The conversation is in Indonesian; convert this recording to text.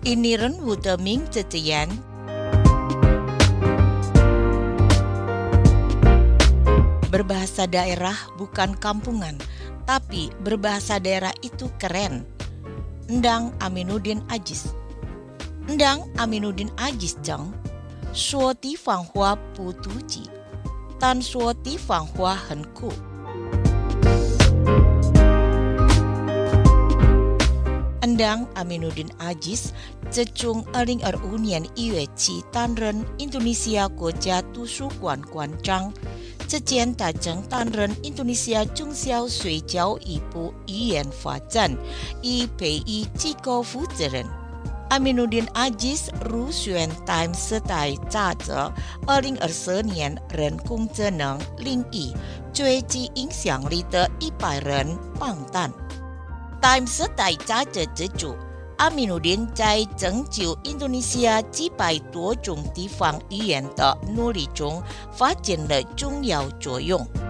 Ini renwu的名字字眼。Berbahasa daerah bukan kampungan, tapi berbahasa daerah itu keren. Endang Aminuddin Aziz. Endang Aminuddin Aziz 讲，说地方话不妒忌，但说地方话很酷。Endang Aminuddin Aziz 自从2025年1月起担任印度尼西亚国家图书馆馆长，之前他曾担任印度尼西亚中小学教育部语言发展与培育机构负责人。Aminuddin Aziz 入选 Times 时代杂志2024年人工智能领域最具影响力的100人榜单。Times 时代杂志指出，Aminuddin 在拯救印度尼西亚几百多种地方语言的努力中发挥了重要作用。